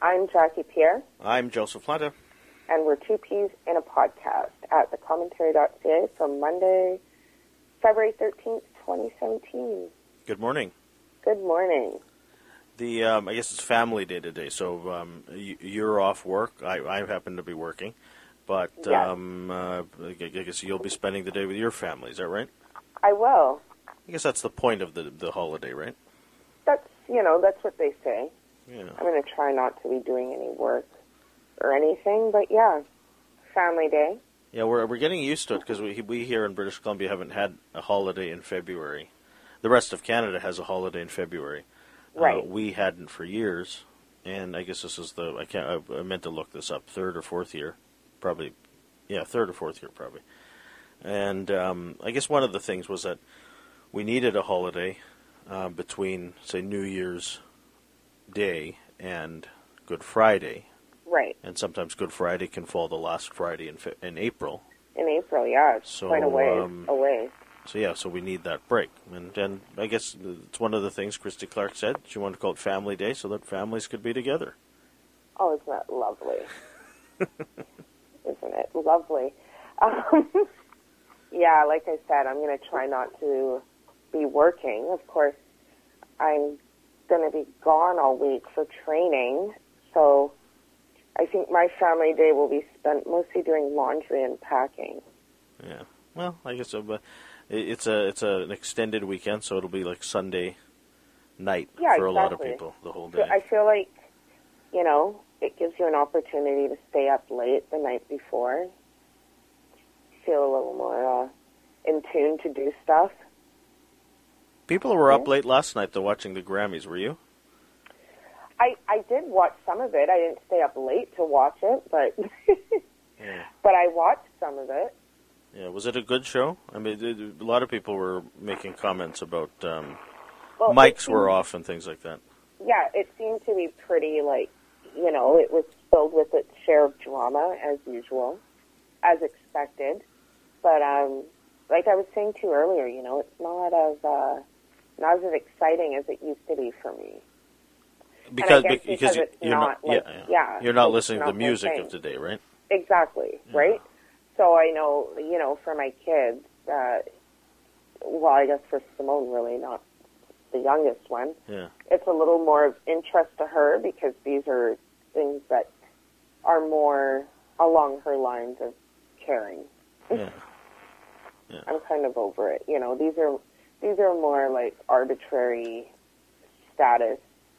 I'm Jackie Pierre. I'm Joseph Planta. And we're Two Peas in a Podcast at thecommentary.ca from Monday, February 13th, 2017. Good morning. Good morning. I guess it's Family Day today, so you're off work. I happen to be working, but yes. I guess you'll be spending the day with your family. Is that right? I will. I guess that's the point of the holiday, right? That's what they say. Yeah. I'm going to try not to be doing any work or anything, but yeah, Family Day. Yeah, we're getting used to it because we here in British Columbia haven't had a holiday in February. The rest of Canada has a holiday in February. Right. We hadn't for years, and I guess this is I meant to look this up, third or fourth year, probably. Yeah, third or fourth year probably. And I guess one of the things was that we needed a holiday between, say, New Year's Day and Good Friday. Right. And sometimes Good Friday can fall the last Friday in April. In April, yeah, it's quite a ways away. So we need that break. And I guess it's one of the things Christy Clark said. She wanted to call it Family Day so that families could be together. Oh, isn't that lovely? Isn't it lovely? Yeah, like I said, I'm going to try not to be working. Of course, I'm going to be gone all week for training, so I think my Family Day will be spent mostly doing laundry and packing. Yeah, well, I guess it's an extended weekend, so it'll be like Sunday night for a lot of people the whole day. So I feel like, it gives you an opportunity to stay up late the night before, feel a little more in tune to do stuff. People were up late last night, though, watching the Grammys. Were you? I did watch some of it. I didn't stay up late to watch it, but yeah. But I watched some of it. Yeah, was it a good show? I mean, a lot of people were making comments about mics were off and things like that. Yeah, it seemed to be pretty, it was filled with its share of drama, as usual, as expected. But, like I was saying to you earlier, it's not as exciting as it used to be for me. Because you're not listening to the music of today, right? Exactly, yeah. Right? So I know, for my kids, I guess for Simone, really, not the youngest one, it's a little more of interest to her because these are things that are more along her lines of caring. Yeah. I'm kind of over it. These are more like arbitrary status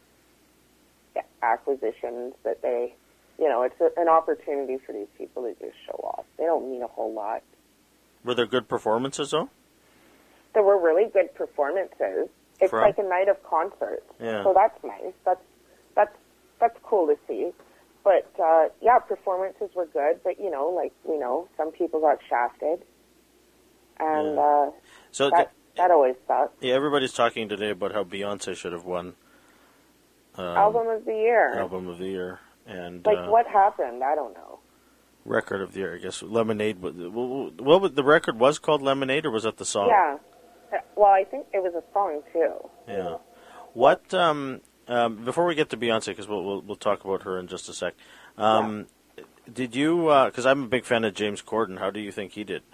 acquisitions that they, it's an opportunity for these people to just show off. They don't mean a whole lot. Were there good performances, though? There were really good performances. It's like a night of concerts. Yeah. So that's nice. That's cool to see. But, performances were good. But, some people got shafted. And that always sucks. Yeah, everybody's talking today about how Beyonce should have won Album of the Year. Album of the Year. And what happened? I don't know. Record of the Year, I guess. Lemonade. What the record was called Lemonade, or was that the song? Yeah. Well, I think it was a song, too. Yeah. What, before we get to Beyonce, because we'll talk about her in just a sec, did you, because I'm a big fan of James Corden, how do you think he did?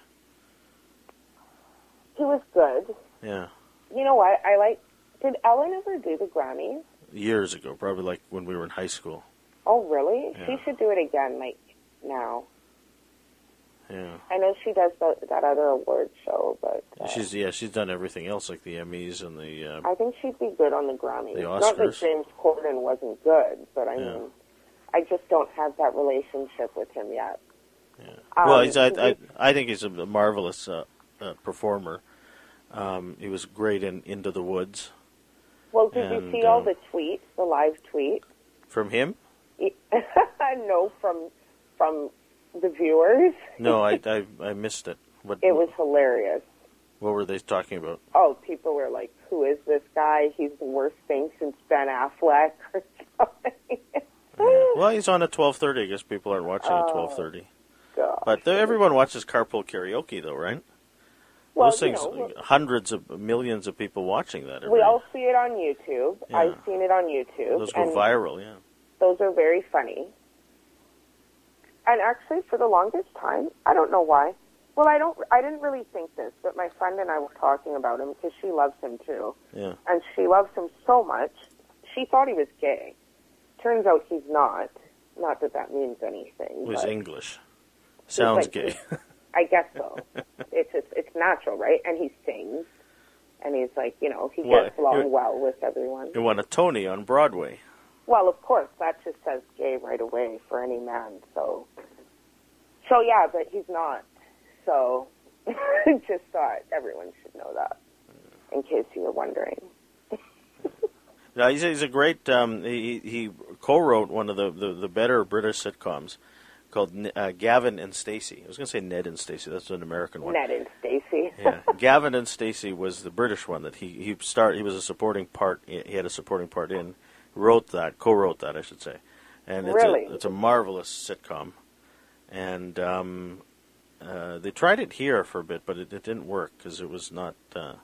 He was good. Yeah. You know what? Did Ellen ever do the Grammys? Years ago, probably like when we were in high school. Oh, really? Yeah. She should do it again, now. Yeah. I know she does that other award show, but... She's done everything else, like the Emmys and the... I think she'd be good on the Grammys. The Oscars. Not that James Corden wasn't good, but I mean, I just don't have that relationship with him yet. Yeah. Well, I think he's a marvelous performer. He was great in Into the Woods. Well, did you see all the tweets, the live tweets? From him? No, from the viewers. No, I missed it. It was hilarious. What were they talking about? Oh, people were like, who is this guy? He's the worst thing since Ben Affleck or something. Yeah. Well, he's on at 12:30. I guess people aren't watching at 12:30. God. But everyone watches Carpool Karaoke, though, right? Well, those things, hundreds of millions of people watching that. We all see it on YouTube. Yeah. I've seen it on YouTube. Those go viral, yeah. Those are very funny. And actually, for the longest time, I don't know why. Well, I didn't really think this, but my friend and I were talking about him because she loves him too. Yeah. And she loves him so much, she thought he was gay. Turns out he's not. Not that that means anything. It was but English. Sounds like, gay. I guess so. It's natural, right? And he sings. And he's like, he gets along well with everyone. He won a Tony on Broadway. Well, of course, that just says gay right away for any man. So yeah, but he's not. So just thought everyone should know that, in case you were wondering. No, he's a great. He co-wrote one of the better British sitcoms called Gavin and Stacey. I was going to say Ned and Stacey. That's an American one. Ned and Stacey. Yeah, Gavin and Stacey was the British one that he was a supporting part. He had a supporting part in. Co-wrote that, I should say. And it's a marvelous sitcom. And they tried it here for a bit, but it didn't work because it was not.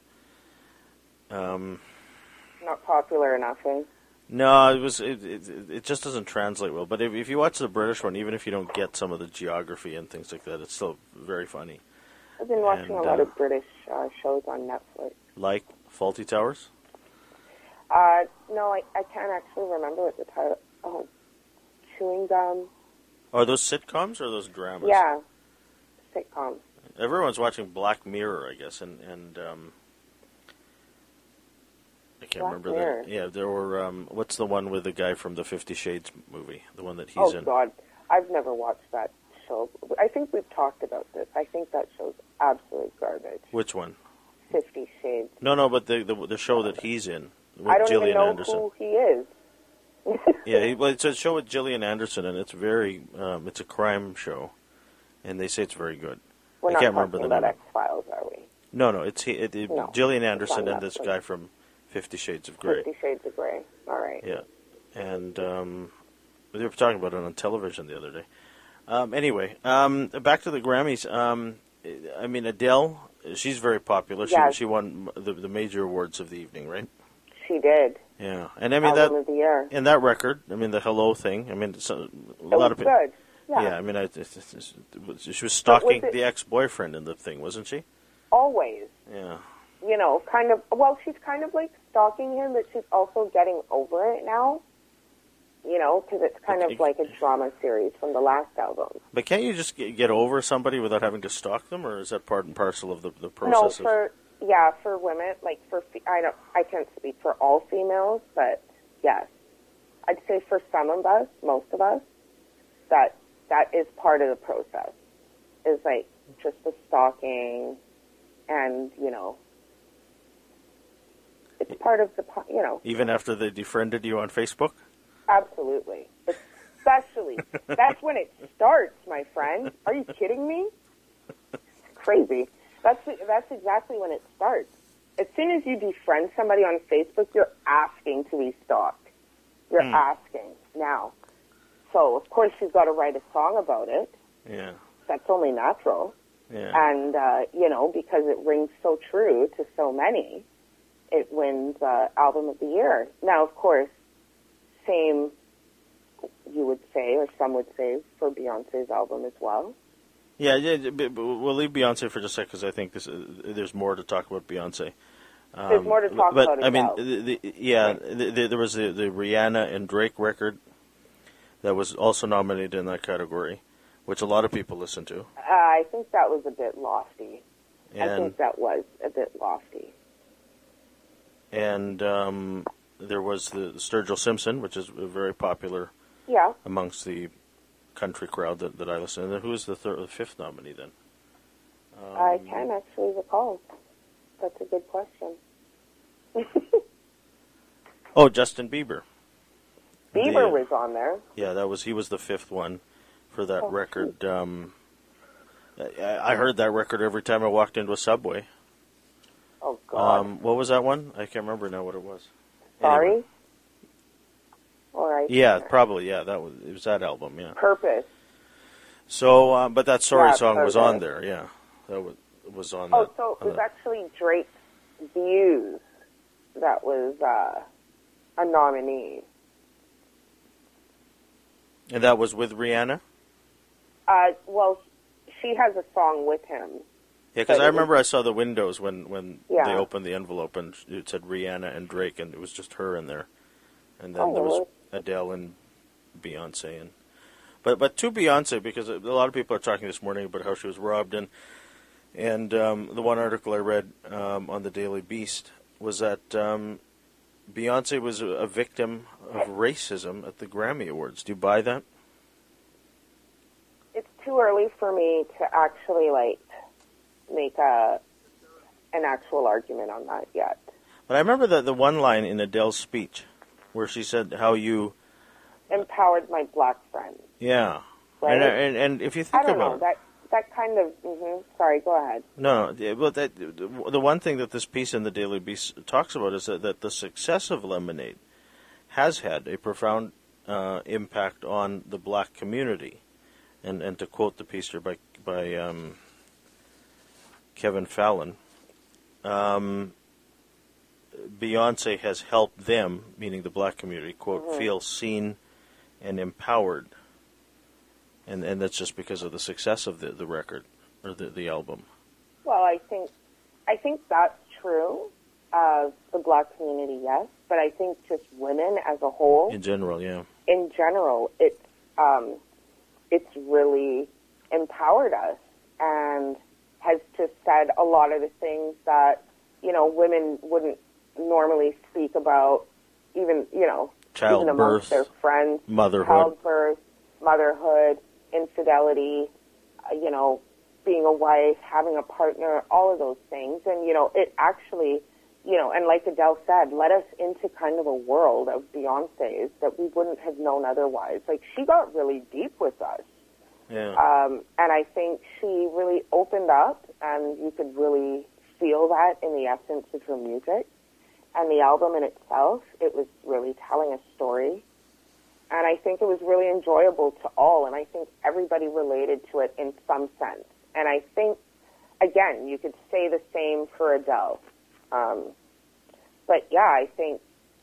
Not popular enough, eh? No, it just doesn't translate well. But if you watch the British one, even if you don't get some of the geography and things like that, it's still very funny. I've been watching a lot of British shows on Netflix. Like Fawlty Towers? No, I can't actually remember what the title. Oh, Chewing Gum. Are those sitcoms or are those dramas? Yeah, sitcoms. Everyone's watching Black Mirror, I guess, and I can't remember that. Yeah, there were. What's the one with the guy from the 50 Shades movie? The one that he's in. Oh God, I've never watched that show. I think we've talked about this. I think that show's absolute garbage. Which one? 50 Shades. No, but the show that he's in. With I don't Gillian even know Anderson. who he is. Yeah, it's a show with Gillian Anderson, and it's very. It's a crime show, and they say it's very good. We're I not can't talking remember the about name. X-Files, are we? No, it's No, Gillian it's Anderson on and this Netflix. guy from 50 Shades of Grey. 50 Shades of Grey. All right. Yeah, and they were talking about it on television the other day. Anyway, back to the Grammys. I mean, Adele, she's very popular. Yes. She won the major awards of the evening, right? She did. Yeah, and I mean Album of the year. and that record. I mean, the Hello thing. I mean, a lot of people. Good. Yeah. I mean, she was stalking the ex-boyfriend in the thing, wasn't she? Always. Yeah. Kind of. Well, she's kind of like stalking him, but she's also getting over it now. Because it's kind of like a drama series from the last album. But can't you just get over somebody without having to stalk them, or is that part and parcel of the process? No, for women, like I can't speak for all females, but yes, I'd say for some of us, most of us, that is part of the process. Is like just the stalking, and it's part of the Even after they defriended you on Facebook? Absolutely. Especially. That's when it starts, my friend. Are you kidding me? It's crazy. That's exactly when it starts. As soon as you defriend somebody on Facebook, you're asking to be stalked. You're asking now. So, of course, she's got to write a song about it. Yeah. That's only natural. Yeah. And, because it rings so true to so many, it wins Album of the Year. Now, of course, same, you would say, or some would say, for Beyonce's album as well. Yeah, we'll leave Beyonce for just a second because I think there's more to talk about Beyonce. There's more to talk about. But I mean, there was the Rihanna and Drake record that was also nominated in that category, which a lot of people listen to. I think that was a bit lofty. And, I think that was a bit lofty. And there was the Sturgill Simpson, which is very popular amongst the country crowd that I listen to. Who is the fifth nominee then? I can't actually recall. That's a good question. Oh, Justin Bieber. Bieber was on there. Yeah, he was the fifth one for that record. I heard that record every time I walked into a Subway. Oh God. What was that one? I can't remember now what it was. Sorry. Anyway. All right. Yeah, probably. Yeah, it was that album. Yeah. Purpose. So, but that Sorry song Purpose. was on there. Yeah, that was on. Oh, so it was actually Drake's Views that was a nominee. And that was with Rihanna? Well, she has a song with him. Yeah, because I remember I saw the windows when Yeah. they opened the envelope and it said Rihanna and Drake, and it was just her in there. And then Oh, there was really? Adele and Beyonce. But to Beyonce, because a lot of people are talking this morning about how she was robbed, and the one article I read on the Daily Beast was that Beyonce was a victim of racism at the Grammy Awards. Do you buy that? It's too early for me to actually make an actual argument on that yet. But I remember the one line in Adele's speech where she said how you Empowered my black friend. yeah, Right? and if you think I don't about know. it, That kind of. Sorry, go ahead. no, but the one thing that this piece in the Daily Beast talks about is that the success of Lemonade has had a profound impact on the black community, and to quote the piece here by Kevin Fallon, Beyonce has helped them, meaning the black community, quote, feel seen and empowered, and that's just because of the success of the record or the album. Well, I think that's true of the black community, yes, but I think just women as a whole, In general, yeah. It's really empowered us and has just said a lot of the things that women wouldn't normally speak about, even even amongst Childbirth, their friends, motherhood. childbirth, motherhood, infidelity, being a wife, having a partner, all of those things. And, it actually, and like Adele said, led us into kind of a world of Beyonce's that we wouldn't have known otherwise. Like, she got really deep with us. Yeah. And I think she really opened up, and you could really feel that in the essence of her music. And the album in itself, it was really telling a story. And I think it was really enjoyable to all, and I think everybody related to it in some sense. And I think, again, you could say the same for Adele. But yeah, I think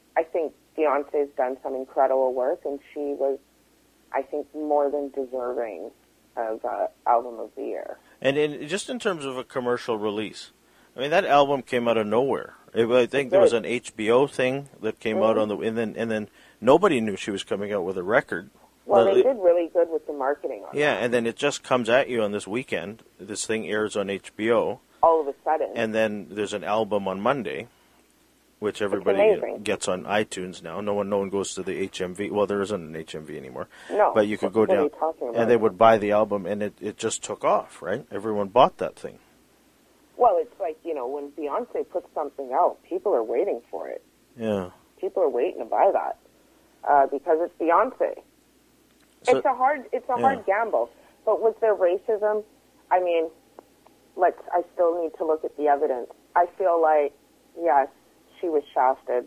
Beyonce's done some incredible work, and she was, I think, more than deserving of Album of the Year. And just in terms of a commercial release, I mean, that album came out of nowhere. I think there was an HBO thing that came out on and then nobody knew she was coming out with a record. Well, they did really good with the marketing on Yeah, that. and then it just comes at you on this weekend. This thing airs on HBO. All of a sudden. And then there's an album on Monday, which everybody gets on iTunes now. No one goes to the HMV. Well, there isn't an HMV anymore. No. But you could go What are down, you talking about? and they would buy the album, and it just took off, right? Everyone bought that thing. Well, it's like, when Beyonce puts something out, people are waiting for it. Yeah. People are waiting to buy that because it's Beyonce. So- It's a hard gamble. But was there racism? I mean, I still need to look at the evidence. I feel like, yes, she was shafted.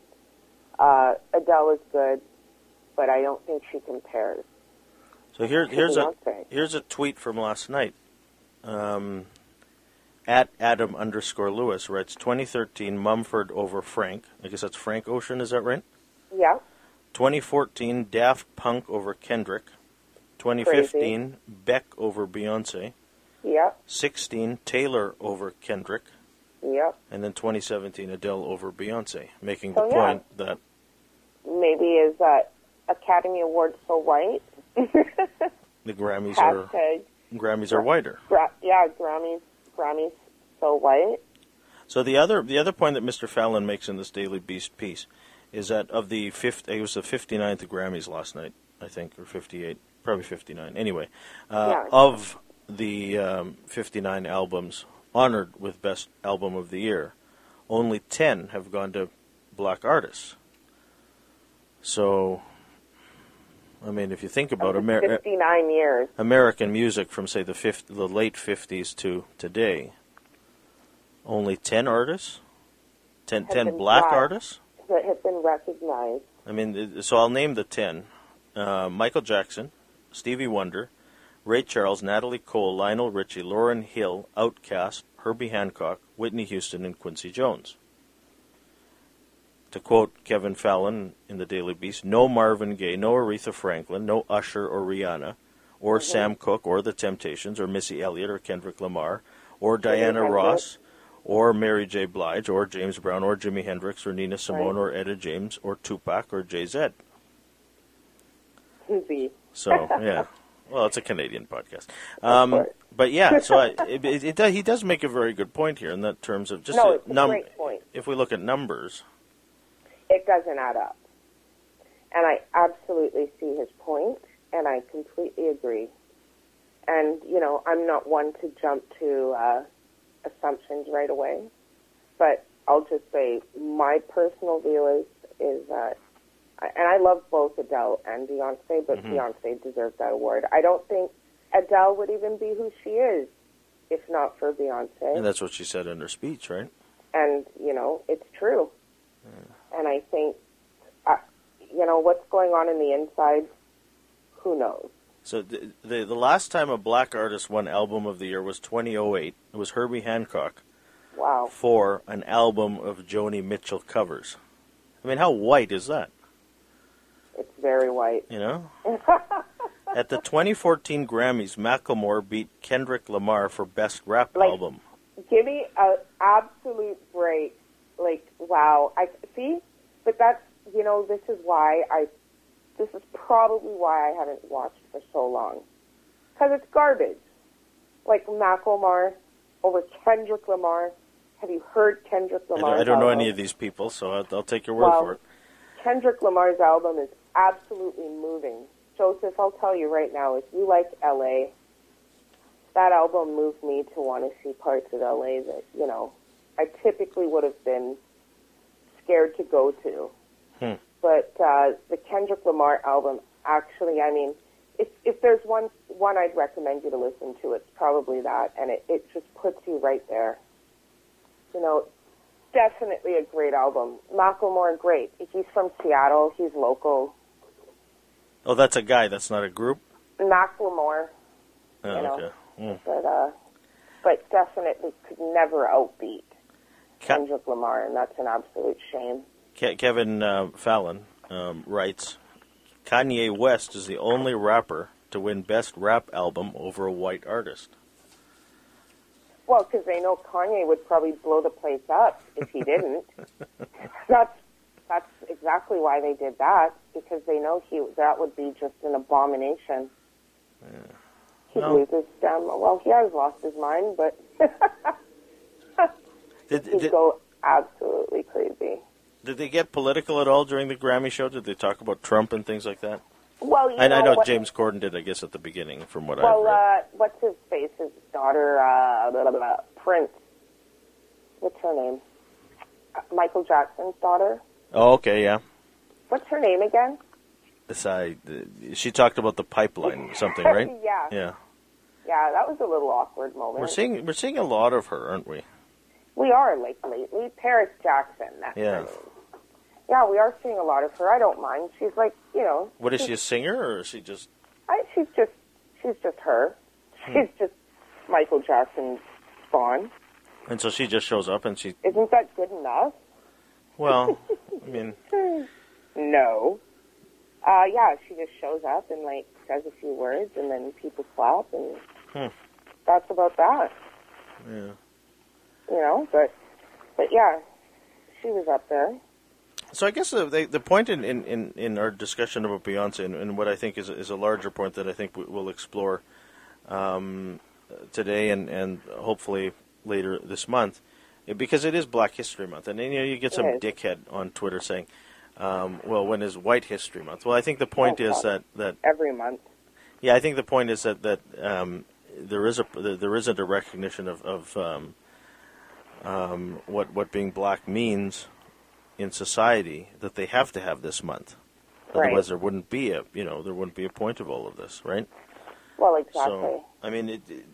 Adele is good, but I don't think she compares. So here's Beyonce. a tweet from last night. At Adam_Lewis writes 2013 Mumford over Frank. I guess that's Frank Ocean, is that right? Yeah. 2014 Daft Punk over Kendrick. 2015 Beck over Beyonce. Yeah. 16 Taylor over Kendrick. Yeah. And then 2017 Adele over Beyonce, making So, the yeah. point that Maybe is that Academy Award so white? the Grammys Hashtag. are whiter. Grammys so white. So the other point that Mr. Fallon makes in this Daily Beast piece is that of the it was the 59th Grammys last night, I think, or 58, probably 59. Anyway, of the 59 albums honored with Best Album of the Year, only 10 have gone to black artists. So, I mean, if you think about 59 years. American music from, say, the late 50s to today, only 10 artists? 10 black artists? That have been recognized. I mean, so I'll name the 10. Michael Jackson, Stevie Wonder, Ray Charles, Natalie Cole, Lionel Richie, Lauryn Hill, Outkast, Herbie Hancock, Whitney Houston, and Quincy Jones. To quote Kevin Fallon in the Daily Beast, no Marvin Gaye, no Aretha Franklin, no Usher or Rihanna, or Sam Cooke, or The Temptations, or Missy Elliott, or Kendrick Lamar, or Diana Ross, or Mary J. Blige, or James Brown, or Jimi Hendrix, or Nina Simone, or Etta James, or Tupac, or Jay-Z. So, yeah. Well, it's a Canadian podcast. But yeah, so he does make a very good point here in that terms of just it's a great point. If we look at numbers, it doesn't add up. And I absolutely see his point, and I completely agree. And, I'm not one to jump to assumptions right away, but I'll just say my personal view is that, and I love both Adele and Beyonce, but Beyonce deserves that award. I don't think Adele would even be who she is if not for Beyonce. And that's what she said in her speech, right? And, it's true. Yeah. And I think, what's going on in the inside, who knows? So the last time a black artist won Album of the Year was 2008. It was Herbie Hancock. Wow. For an album of Joni Mitchell covers. I mean, how white is that? It's very white. At the 2014 Grammys, Macklemore beat Kendrick Lamar for Best Rap Album. Give me an absolute break. Wow. I see, but that's, this is probably why I haven't watched for so long. Because it's garbage. Macklemore over Kendrick Lamar. Have you heard Kendrick Lamar's I don't know album? any of these people, so I'll take your word for it. Kendrick Lamar's album is absolutely moving. Joseph, I'll tell you right now, if you like L.A., that album moved me to want to see parts of L.A. that, I typically would have been scared to go to. But the Kendrick Lamar album, actually, if there's one I'd recommend you to listen to, it's probably that, and it just puts you right there. Definitely a great album. Macklemore, great. He's from Seattle. He's local. Oh, that's a guy. That's not a group? Macklemore. Okay. But definitely could never outbeat Kendrick Lamar, and that's an absolute shame. Kevin Fallon writes, Kanye West is the only rapper to win Best Rap Album over a white artist. Well, because they know Kanye would probably blow the place up if he didn't. That's exactly why they did that, because they know that would be just an abomination. Yeah. He'd lose his stem. Well, he has lost his mind, but he'd go absolutely crazy. Did they get political at all during the Grammy show? Did they talk about Trump and things like that? Well, I know James Corden did, I guess, at the beginning, from what I've read. What's his face? His daughter, Prince. What's her name? Michael Jackson's daughter. Oh, okay, yeah. What's her name again? She talked about the pipeline, something, right? Yeah. Yeah. Yeah, that was a little awkward moment. We're seeing a lot of her, aren't we? We are, lately. Paris Jackson, that's her name. Yeah, we are seeing a lot of her. I don't mind. She's What, is she a singer, or is she just... she's just her. She's just Michael Jackson's spawn. And so she just shows up and she... Isn't that good enough? Well, I mean... No. Yeah, she just shows up and, says a few words, and then people clap, and that's about that. Yeah. But yeah, she was up there. So I guess the point in our discussion about Beyonce, and what I think is a larger point that I think we'll explore today and hopefully later this month, because it is Black History Month, and you get some dickhead on Twitter saying, well, when is White History Month? Well, I think the point is that every month. Yeah, I think the point is that there isn't a recognition of what being black means in society, that they have to have this month. Right. Otherwise, there wouldn't be a point of all of this, right? Well, exactly. So, I mean,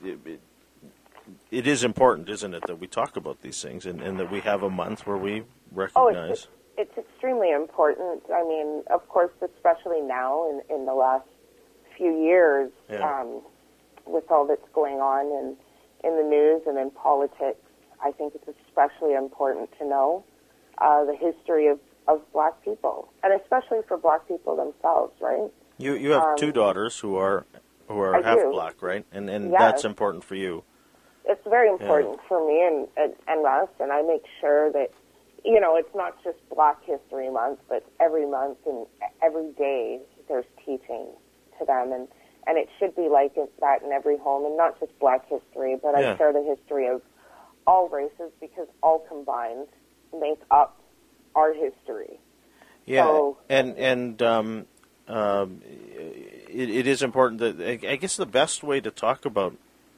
it is important, isn't it, that we talk about these things and that we have a month where we recognize. It's extremely important. I mean, of course, especially now in the last few years, with all that's going on in the news and in politics, I think it's especially important to know the history of of Black people, and especially for Black people themselves, right? You have two daughters who are I half do. Black, right? And Yes. that's important for you. It's very important for me and us, and I make sure that, you know, it's not just Black History Month, but every month and every day there's teaching to them, and it should be like that in every home, and not just Black history, but I share the history of all races, because all combined make up our history. Yeah, so, and it is important that, I guess the best way to talk about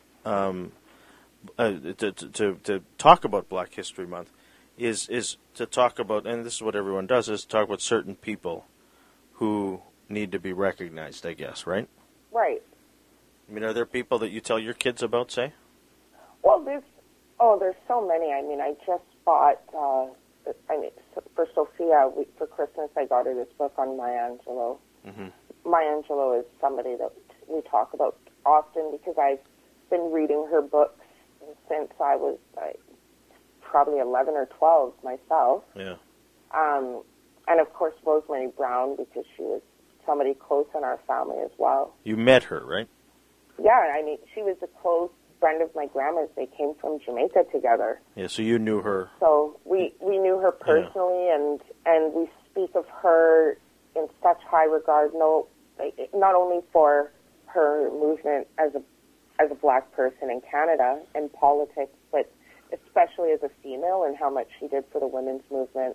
to talk about Black History Month is to talk about, and this is what everyone does, is talk about certain people who need to be recognized, I guess, right? Right. I mean, are there people that you tell your kids about, say? Well, there's so many. I mean, I just bought, for Sophia, for Christmas, I got her this book on Maya Angelou. Mm-hmm. Maya Angelou is somebody that we talk about often, because I've been reading her books since I was probably 11 or 12 myself. Yeah. And of course, Rosemary Brown, because she was somebody close in our family as well. You met her, right? Yeah, I mean, she was a close friend of my grandma's. They came from Jamaica together. Yeah, so you knew her. So we knew her personally, and we speak of her in such high regard. No, not only for her movement as a Black person in Canada and politics, but especially as a female, and how much she did for the women's movement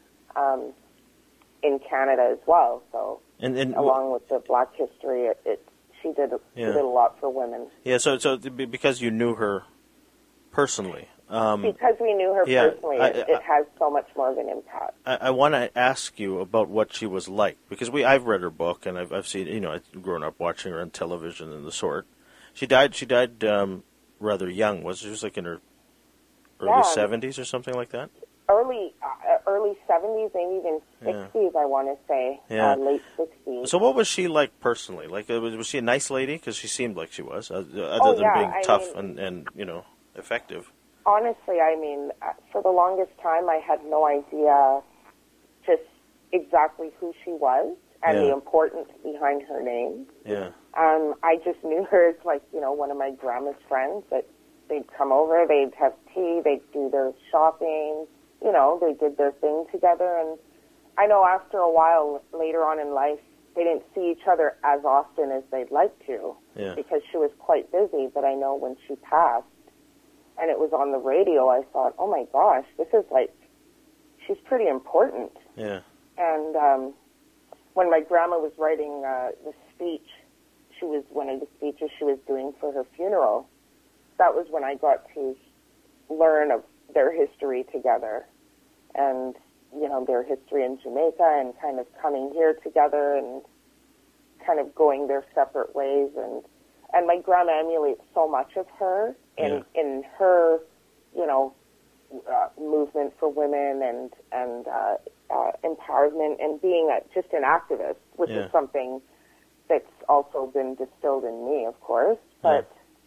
in Canada as well. So, and along with the Black history, she did a lot for women. Yeah, so because you knew her personally. Because we knew her personally, it has so much more of an impact. I want to ask you about what she was like, because I've read her book, and I've seen, you know, I've grown up watching her on television and the sort. She died rather young. She was like in her early 70s or something like that? Early 70s, maybe even 60s, I want to say. Late 60s. So what was she like personally? Like, was she a nice lady? Because she seemed like she was, other than being tough and you know, effective. Honestly, I mean, for the longest time, I had no idea just exactly who she was and the importance behind her name. Yeah. I just knew her as, like, you know, one of my grandma's friends. That they'd come over, they'd have tea, they'd do their shopping, you know, they did their thing together. And I know after a while, later on in life, they didn't see each other as often as they'd like to, because she was quite busy. But I know when she passed, and it was on the radio, I thought, oh my gosh, this is like, she's pretty important. Yeah. And when my grandma was writing the speech, one of the speeches she was doing for her funeral, that was when I got to learn of their history together, and, you know, their history in Jamaica, and kind of coming here together and kind of going their separate ways. And my grandma emulates so much of her in her, you know, movement for women and empowerment, and being just an activist, which is something that's also been distilled in me, of course. But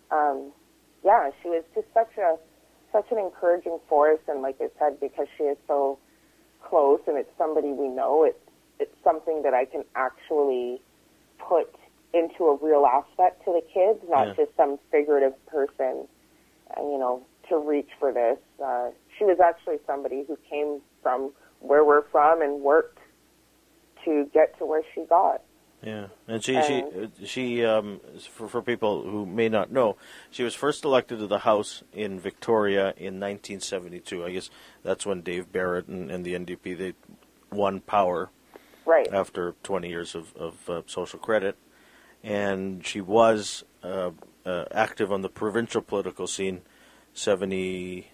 she was just such an encouraging force, and like I said, because she is so close and it's somebody we know, it's something that I can actually put into a real aspect to the kids, not just some figurative person, you know, to reach for this. She was actually somebody who came from where we're from and worked to get to where she got. Yeah, and she for people who may not know, she was first elected to the House in Victoria in 1972. I guess that's when Dave Barrett and the NDP, they won power, right, after 20 years of social credit, and she was active on the provincial political scene, 72,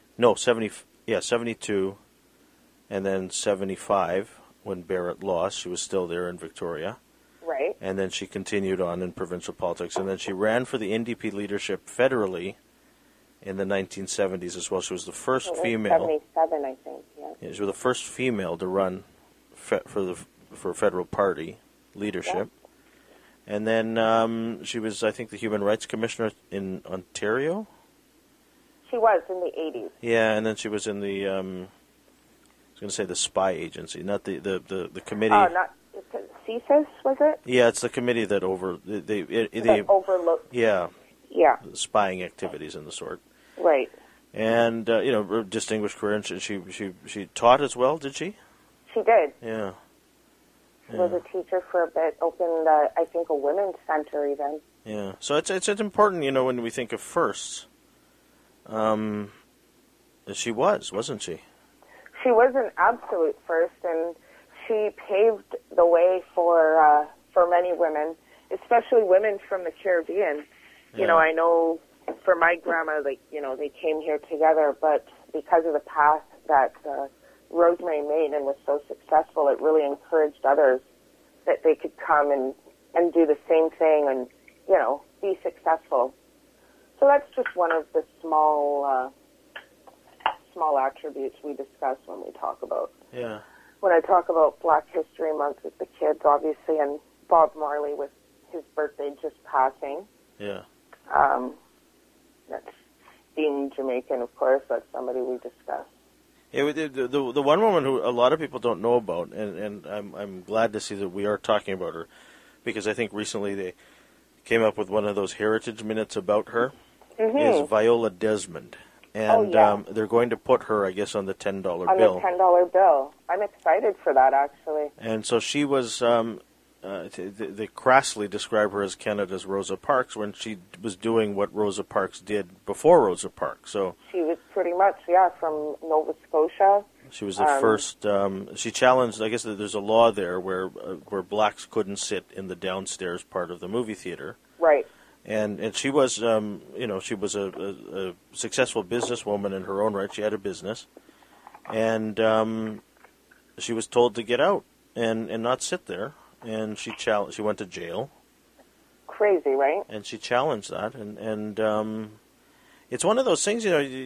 and then 75 when Barrett lost. She was still there in Victoria. Right. And then she continued on in provincial politics. And then she ran for the NDP leadership federally in the 1970s as well. She was the first female. 77, I think, Yeah, she was the first female to run for federal party leadership. Yeah. And then she was, I think, the Human Rights Commissioner in Ontario. She was in the 80s. Yeah, and then she was in the was going to say the spy agency, not the committee. Not CSIS, was it? Yeah, it's the committee that That overlook. yeah, Yeah. spying activities and the sort. Right. And a distinguished career, and she taught as well, did she? She did. Yeah. She was a teacher for a bit. Opened, I think, a women's center even. Yeah. So it's important, when we think of firsts. She wasn't she? She was an absolute first, and she paved the way for many women, especially women from the Caribbean. Yeah. I know for my grandma, they came here together, but because of the path that Rosemary made and was so successful, it really encouraged others that they could come and do the same thing and, be successful. So that's just one of the small attributes we discuss when we talk about. Yeah. When I talk about Black History Month with the kids, obviously, and Bob Marley with his birthday just passing. Yeah. That's being Jamaican, of course. That's somebody we discuss. Yeah, the one woman who a lot of people don't know about, and I'm glad to see that we are talking about her, because I think recently they came up with one of those heritage minutes about her, is Viola Desmond. And they're going to put her, I guess, on the $10 bill. On the $10 bill. I'm excited for that, actually. And so she was, they crassly describe her as Canada's Rosa Parks when she was doing what Rosa Parks did before Rosa Parks. So she was pretty much, from Nova Scotia. She was the first. She challenged. I guess there's a law there where blacks couldn't sit in the downstairs part of the movie theater. Right. And she was, she was a successful businesswoman in her own right. She had a business, and she was told to get out and not sit there. And she went to jail. Crazy, right? And she challenged that, and it's one of those things.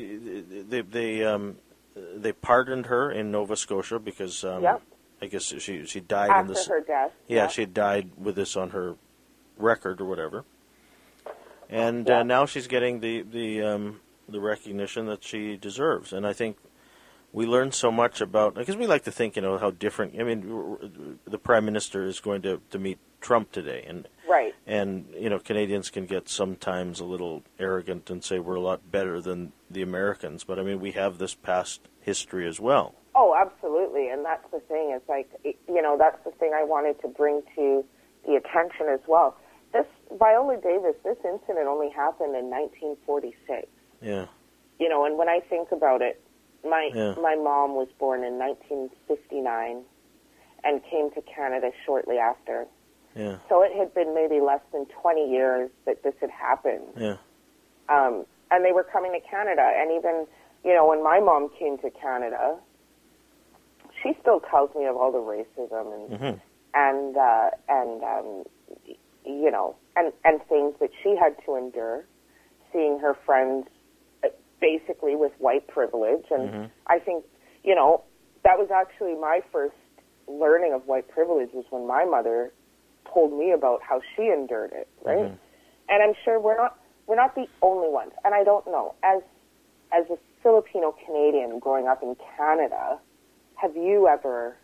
They pardoned her in Nova Scotia because I guess she died after her death. Yeah, she died with this on her record or whatever. And now she's getting the recognition that she deserves. And I think we learned so much about, because we like to think, how different. I mean, the Prime Minister is going to meet Trump today, and right. And Canadians can get sometimes a little arrogant and say we're a lot better than the Americans. But I mean, we have this past history as well. Oh, absolutely, and that's the thing. It's like that's the thing I wanted to bring to the attention as well. This Viola Davis, this incident only happened in 1946. Yeah. And when I think about it, my mom was born in 1959 and came to Canada shortly after. Yeah. So it had been maybe less than 20 years that this had happened. Yeah. And they were coming to Canada, and even when my mom came to Canada, she still tells me of all the racism and things that she had to endure, seeing her friends basically with white privilege. And I think, that was actually my first learning of white privilege was when my mother told me about how she endured it, right? And I'm sure we're not the only ones. And I don't know, as a Filipino Canadian growing up in Canada, have you ever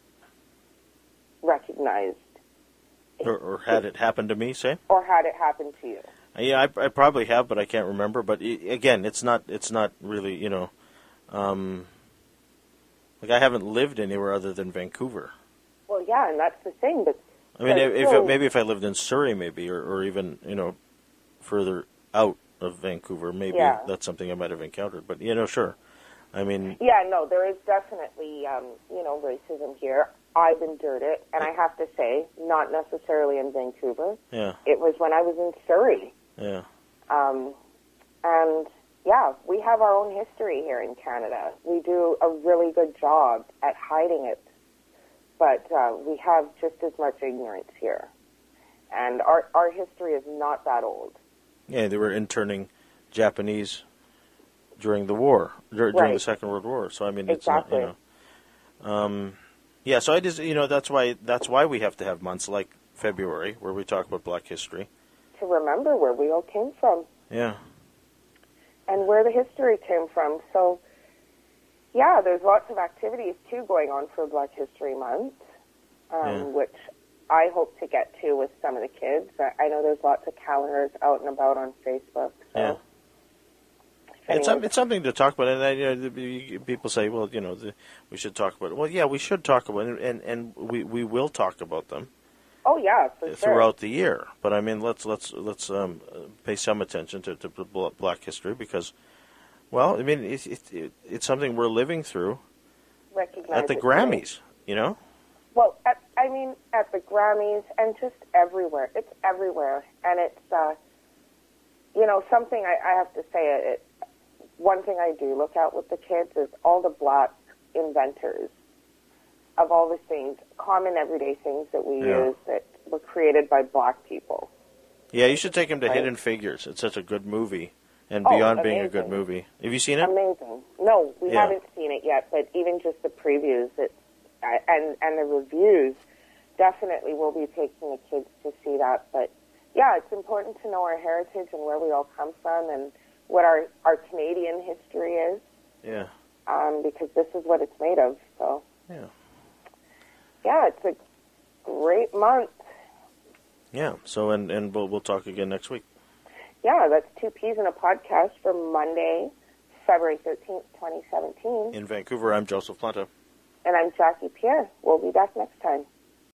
recognized or had it happen to me, say? Or had it happen to you? Yeah, I probably have, but I can't remember. But again, it's not really, like I haven't lived anywhere other than Vancouver. Well, yeah, and that's the thing. But I mean, if I lived in Surrey, maybe, or even further out of Vancouver, maybe that's something I might have encountered. But sure. I mean, there is definitely racism here. I've endured it, and I have to say, not necessarily in Vancouver. Yeah. It was when I was in Surrey. Yeah. And we have our own history here in Canada. We do a really good job at hiding it, but we have just as much ignorance here. And our history is not that old. Yeah, they were interning Japanese during the war, during the Second World War. So I mean, it's exactly. not, yeah. So I just, that's why we have to have months like February where we talk about Black history to remember where we all came from. Yeah. And where the history came from. So, Yeah, there's lots of activities, too, going on for Black History Month, which I hope to get to with some of the kids. I know there's lots of calendars out and about on Facebook. So. Yeah. It's something to talk about, and people say, well, we should talk about it. Well, yeah, we should talk about it, and we will talk about them. Oh yeah, for throughout the year. But I mean, let's pay some attention to Black history because, well, I mean, it's something we're living through. Recognize at the Grammys, Well, at the Grammys and just everywhere. It's everywhere, and it's something I have to say. One thing I do look at with the kids is all the Black inventors of all the things, common everyday things that we use that were created by Black people. Yeah, you should take them to Hidden Figures. It's such a good movie, and beyond being a good movie. Have you seen it? Amazing. No, we haven't seen it yet, but even just the previews and the reviews, definitely we'll be taking the kids to see that. But yeah, it's important to know our heritage and where we all come from and what our Canadian history is. Yeah. Because this is what it's made of. So. Yeah. Yeah, it's a great month. Yeah. So and we'll talk again next week. Yeah, that's Two Peas in a Podcast for Monday, February 13th, 2017. In Vancouver, I'm Joseph Planta. And I'm Jackie Pierre. We'll be back next time.